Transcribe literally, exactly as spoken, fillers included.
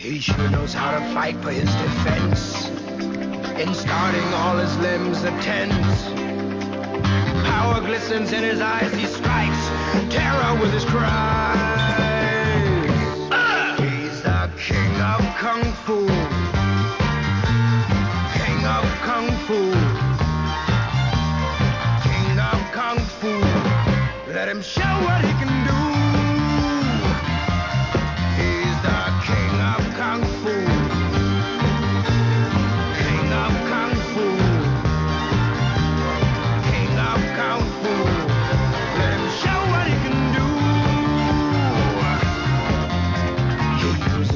He sure knows how to fight for his defense. In starting all his limbs are tense. Power glistens in his eyes, he strikes terror with his cries. Uh! He's the king of kung fu.